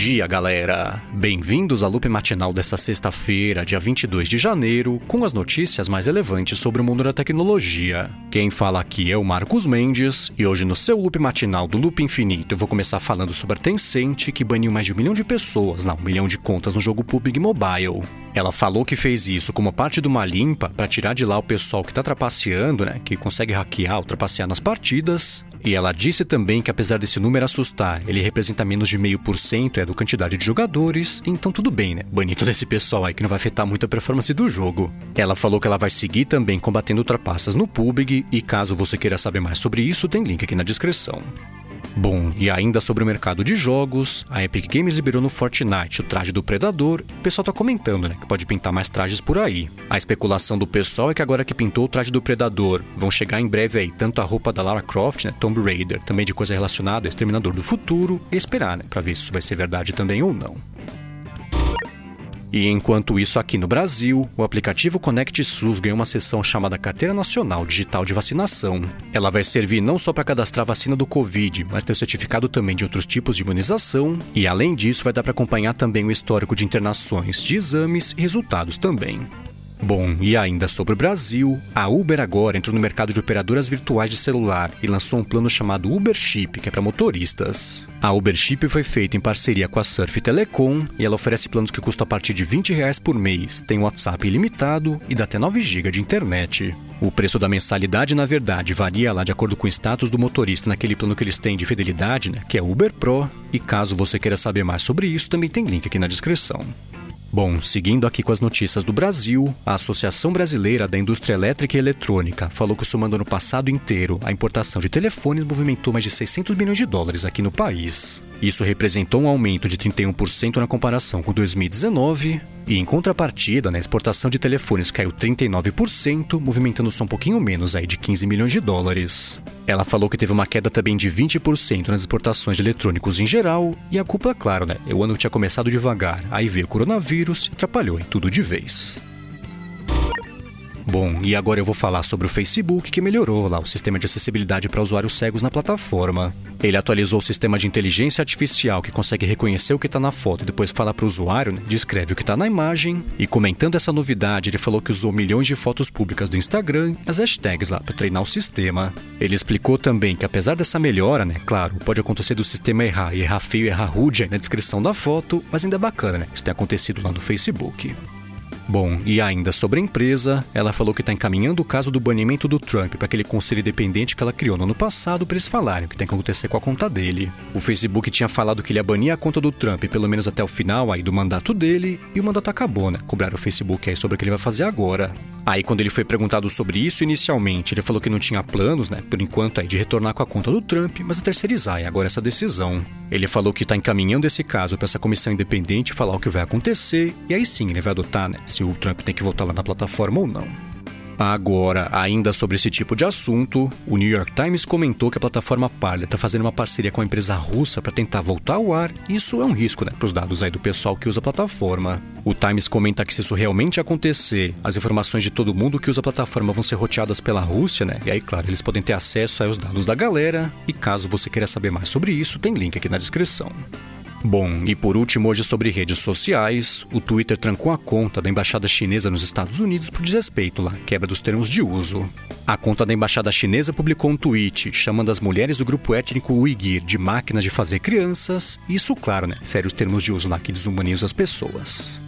dia, galera! Bem-vindos ao Loop Matinal desta sexta-feira, dia 22 de janeiro, com as notícias mais relevantes sobre o mundo da tecnologia. Quem fala aqui é o Marcos Mendes, e hoje no seu Loop Matinal do Loop Infinito eu vou começar falando sobre a Tencent, que baniu mais de 1 milhão de pessoas, 1 milhão de contas no jogo PUBG Mobile. Ela falou que fez isso como parte de uma limpa para tirar de lá o pessoal que tá trapaceando, que consegue hackear ou trapacear nas partidas. E ela disse também que apesar desse número assustar, ele representa menos de 0,5% da quantidade de jogadores, então tudo bem, banir todo esse pessoal aí que não vai afetar muito a performance do jogo. Ela falou que ela vai seguir também combatendo trapaças no PUBG, e caso você queira saber mais sobre isso, tem link aqui na descrição. Bom, e ainda sobre o mercado de jogos, a Epic Games liberou no Fortnite o traje do Predador. O pessoal tá comentando, que pode pintar mais trajes por aí. A especulação do pessoal é que agora que pintou o traje do Predador, vão chegar em breve aí tanto a roupa da Lara Croft, Tomb Raider, também de coisa relacionada a Exterminador do Futuro, e esperar, pra ver se isso vai ser verdade também ou não. E enquanto isso, aqui no Brasil, o aplicativo Conect SUS ganhou uma seção chamada Carteira Nacional Digital de Vacinação. Ela vai servir não só para cadastrar a vacina do Covid, mas ter o certificado também de outros tipos de imunização, e além disso vai dar para acompanhar também o histórico de internações, de exames e resultados também. Bom, e ainda sobre o Brasil, a Uber agora entrou no mercado de operadoras virtuais de celular e lançou um plano chamado Uber Chip, que é para motoristas. A Uber Chip foi feita em parceria com a Surf Telecom e ela oferece planos que custam a partir de R$20 por mês, tem WhatsApp ilimitado e dá até 9 GB de internet. O preço da mensalidade, na verdade, varia lá de acordo com o status do motorista naquele plano que eles têm de fidelidade, que é o Uber Pro, e caso você queira saber mais sobre isso, também tem link aqui na descrição. Bom, seguindo aqui com as notícias do Brasil, a Associação Brasileira da Indústria Elétrica e Eletrônica falou que somando ano passado inteiro, a importação de telefones movimentou mais de US$600 bilhões aqui no país. Isso representou um aumento de 31% na comparação com 2019, e em contrapartida, a exportação de telefones caiu 39%, movimentando só um pouquinho menos aí de US$15 milhões. Ela falou que teve uma queda também de 20% nas exportações de eletrônicos em geral, e a culpa, claro, o ano tinha começado devagar, aí veio o coronavírus e atrapalhou tudo de vez. Bom, e agora eu vou falar sobre o Facebook, que melhorou lá o sistema de acessibilidade para usuários cegos na plataforma. Ele atualizou o sistema de inteligência artificial que consegue reconhecer o que está na foto e depois fala para o usuário, descreve o que está na imagem. E comentando essa novidade, ele falou que usou milhões de fotos públicas do Instagram e as hashtags lá para treinar o sistema. Ele explicou também que apesar dessa melhora, claro, pode acontecer do sistema errar e errar feio e errar rude na descrição da foto, mas ainda é bacana, isso tem acontecido lá no Facebook. Bom, e ainda sobre a empresa, ela falou que está encaminhando o caso do banimento do Trump para aquele conselho independente que ela criou no ano passado para eles falarem o que tem que acontecer com a conta dele. O Facebook tinha falado que ele ia banir a conta do Trump pelo menos até o final aí do mandato dele, e o mandato acabou, Cobraram o Facebook aí sobre o que ele vai fazer agora. Aí quando ele foi perguntado sobre isso inicialmente, ele falou que não tinha planos, por enquanto aí de retornar com a conta do Trump, mas a terceirizar agora essa decisão. Ele falou que está encaminhando esse caso para essa comissão independente falar o que vai acontecer, e aí sim ele vai adotar, se o Trump tem que voltar lá na plataforma ou não. Agora, ainda sobre esse tipo de assunto, o New York Times comentou que a plataforma Parler está fazendo uma parceria com a empresa russa para tentar voltar ao ar, e isso é um risco, para os dados aí do pessoal que usa a plataforma. O Times comenta que se isso realmente acontecer, as informações de todo mundo que usa a plataforma vão ser roteadas pela Rússia, e aí, claro, eles podem ter acesso aos dados da galera, e caso você queira saber mais sobre isso, tem link aqui na descrição. Bom, e por último hoje sobre redes sociais, o Twitter trancou a conta da embaixada chinesa nos Estados Unidos por desrespeito lá, quebra dos termos de uso. A conta da embaixada chinesa publicou um tweet chamando as mulheres do grupo étnico Uighur de máquinas de fazer crianças, e isso, claro, fere os termos de uso lá que desumaniza as pessoas.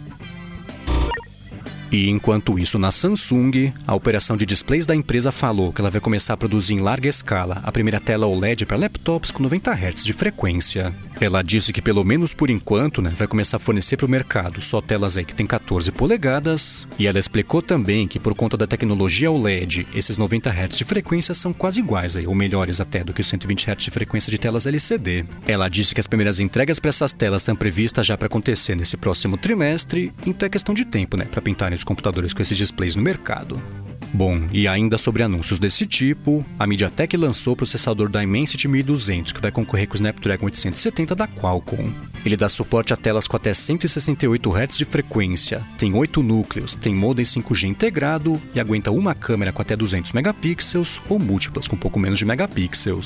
E enquanto isso, na Samsung, a operação de displays da empresa falou que ela vai começar a produzir em larga escala a primeira tela OLED para laptops com 90 Hz de frequência. Ela disse que pelo menos por enquanto, vai começar a fornecer para o mercado só telas aí que tem 14 polegadas, e ela explicou também que por conta da tecnologia OLED, esses 90 Hz de frequência são quase iguais ou melhores até do que os 120 Hz de frequência de telas LCD. Ela disse que as primeiras entregas para essas telas estão previstas já para acontecer nesse próximo trimestre, então é questão de tempo, para pintarem os computadores com esses displays no mercado. Bom, e ainda sobre anúncios desse tipo, a MediaTek lançou o processador Dimensity 1200, que vai concorrer com o Snapdragon 870 da Qualcomm. Ele dá suporte a telas com até 168 Hz de frequência, tem 8 núcleos, tem modem 5G integrado e aguenta uma câmera com até 200 megapixels ou múltiplas com pouco menos de megapixels.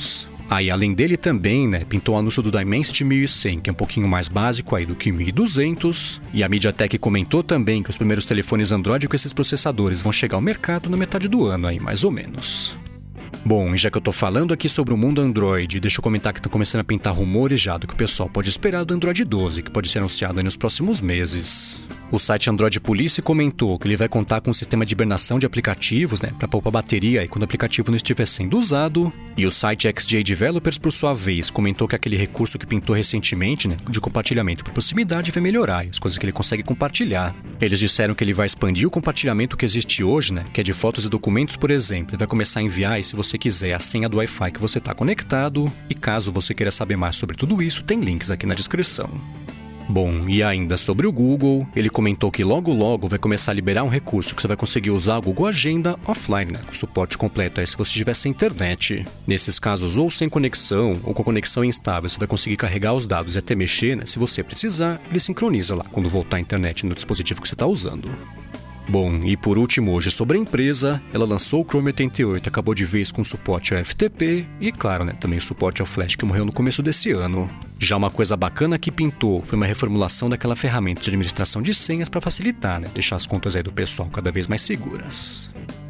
Aí, além dele também, pintou o anúncio do Dimensity 1100, que é um pouquinho mais básico aí do que o 1200. E a MediaTek comentou também que os primeiros telefones Android com esses processadores vão chegar ao mercado na metade do ano aí, mais ou menos. Bom, e já que eu tô falando aqui sobre o mundo Android, deixa eu comentar que estão começando a pintar rumores já do que o pessoal pode esperar do Android 12, que pode ser anunciado aí nos próximos meses. O site Android Police comentou que ele vai contar com um sistema de hibernação de aplicativos, para poupar bateria aí quando o aplicativo não estiver sendo usado. E o site XJ Developers, por sua vez, comentou que aquele recurso que pintou recentemente, de compartilhamento por proximidade, vai melhorar as coisas que ele consegue compartilhar. Eles disseram que ele vai expandir o compartilhamento que existe hoje, que é de fotos e documentos, por exemplo. Ele vai começar a enviar, e se você quiser, a senha do Wi-Fi que você está conectado. E caso você queira saber mais sobre tudo isso, tem links aqui na descrição. Bom, e ainda sobre o Google, ele comentou que logo vai começar a liberar um recurso que você vai conseguir usar o Google Agenda offline, com suporte completo aí se você tiver sem internet. Nesses casos, ou sem conexão, ou com conexão instável, você vai conseguir carregar os dados e até mexer, se você precisar, ele sincroniza lá quando voltar a internet no dispositivo que você está usando. Bom, e por último hoje sobre a empresa, ela lançou o Chrome 88, acabou de vez com suporte ao FTP e, claro, também o suporte ao Flash que morreu no começo desse ano. Já uma coisa bacana que pintou foi uma reformulação daquela ferramenta de administração de senhas para facilitar, deixar as contas aí do pessoal cada vez mais seguras.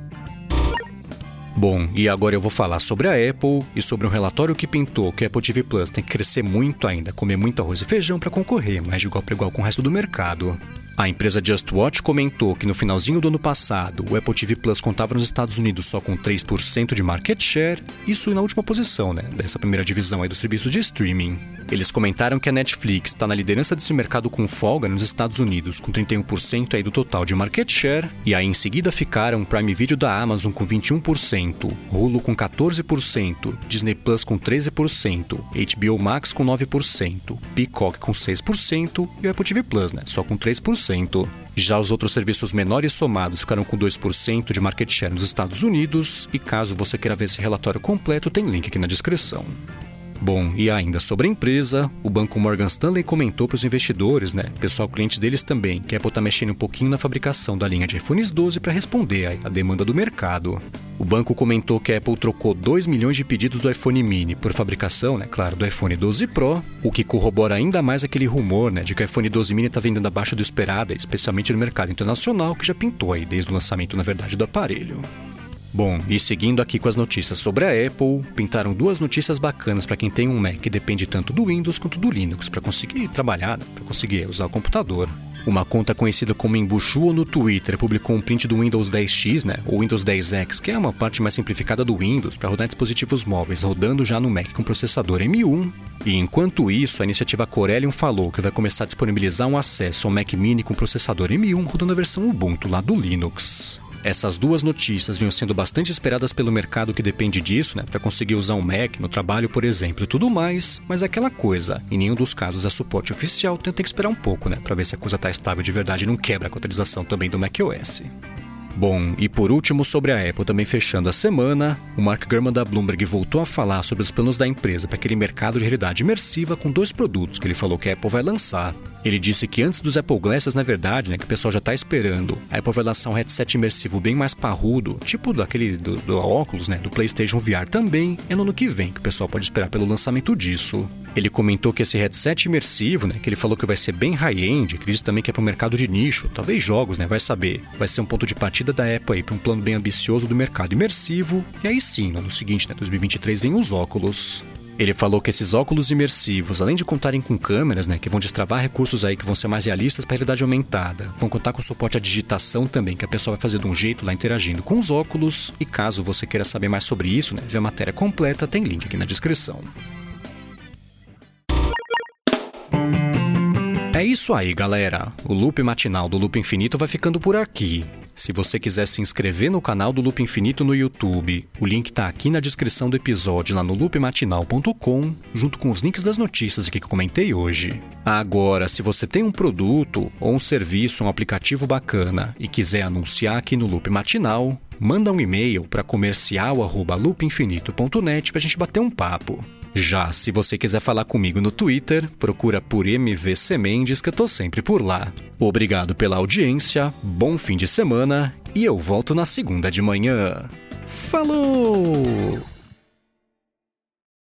Bom, e agora eu vou falar sobre a Apple e sobre um relatório que pintou que a Apple TV Plus tem que crescer muito ainda, comer muito arroz e feijão para concorrer, mas de igual para igual com o resto do mercado. A empresa JustWatch comentou que no finalzinho do ano passado, o Apple TV Plus contava nos Estados Unidos só com 3% de market share, isso na última posição, dessa primeira divisão aí dos serviços de streaming. Eles comentaram que a Netflix está na liderança desse mercado com folga nos Estados Unidos, com 31% aí do total de market share, e aí em seguida ficaram Prime Video da Amazon com 21%, Hulu com 14%, Disney Plus com 13%, HBO Max com 9%, Peacock com 6% e o Apple TV Plus, só com 3%. Já os outros serviços menores somados ficaram com 2% de market share nos Estados Unidos, e caso você queira ver esse relatório completo, tem link aqui na descrição. Bom, e ainda sobre a empresa, o banco Morgan Stanley comentou para os investidores, pessoal cliente deles também, que a Apple está mexendo um pouquinho na fabricação da linha de iPhones 12 para responder à demanda do mercado. O banco comentou que a Apple trocou 2 milhões de pedidos do iPhone mini por fabricação, claro, do iPhone 12 Pro, o que corrobora ainda mais aquele rumor, de que o iPhone 12 mini está vendendo abaixo do esperado, especialmente no mercado internacional, que já pintou aí desde o lançamento, na verdade, do aparelho. Bom, e seguindo aqui com as notícias sobre a Apple, pintaram duas notícias bacanas para quem tem um Mac que depende tanto do Windows quanto do Linux para conseguir trabalhar, para conseguir usar o computador. Uma conta conhecida como Embushuo no Twitter publicou um print do Windows 10X, ou Windows 10X, que é uma parte mais simplificada do Windows para rodar dispositivos móveis rodando já no Mac com processador M1. E enquanto isso, a iniciativa Corellium falou que vai começar a disponibilizar um acesso ao Mac Mini com processador M1 rodando a versão Ubuntu lá do Linux. Essas duas notícias vinham sendo bastante esperadas pelo mercado que depende disso, para conseguir usar um Mac no trabalho, por exemplo, e tudo mais, mas é aquela coisa, em nenhum dos casos é suporte oficial, então tem que esperar um pouco, para ver se a coisa está estável de verdade e não quebra a atualização também do macOS. Bom, e por último sobre a Apple, também fechando a semana, o Mark Gurman da Bloomberg voltou a falar sobre os planos da empresa para aquele mercado de realidade imersiva com 2 produtos que ele falou que a Apple vai lançar. Ele disse que antes dos Apple Glasses, na verdade, que o pessoal já está esperando, a Apple vai lançar um headset imersivo bem mais parrudo, tipo daquele do óculos, do PlayStation VR também, é no ano que vem que o pessoal pode esperar pelo lançamento disso. Ele comentou que esse headset imersivo, que ele falou que vai ser bem high-end, que ele disse também que é para o mercado de nicho, talvez jogos, vai saber. Vai ser um ponto de partida da Apple aí para um plano bem ambicioso do mercado imersivo, e aí sim, no ano seguinte, 2023, vem os óculos. Ele falou que esses óculos imersivos, além de contarem com câmeras, que vão destravar recursos aí que vão ser mais realistas para a realidade aumentada, vão contar com suporte à digitação também, que a pessoa vai fazer de um jeito lá interagindo com os óculos, e caso você queira saber mais sobre isso, ver a matéria completa, tem link aqui na descrição. É isso aí, galera. O Loop Matinal do Loop Infinito vai ficando por aqui. Se você quiser se inscrever no canal do Loop Infinito no YouTube, o link tá aqui na descrição do episódio lá no loopmatinal.com, junto com os links das notícias aqui que eu comentei hoje. Agora, se você tem um produto ou um serviço, um aplicativo bacana e quiser anunciar aqui no Loop Matinal, manda um e-mail para comercial@loopinfinito.net pra gente bater um papo. Já se você quiser falar comigo no Twitter, procura por MVC Mendes, que eu tô sempre por lá. Obrigado pela audiência, bom fim de semana e eu volto na segunda de manhã. Falou!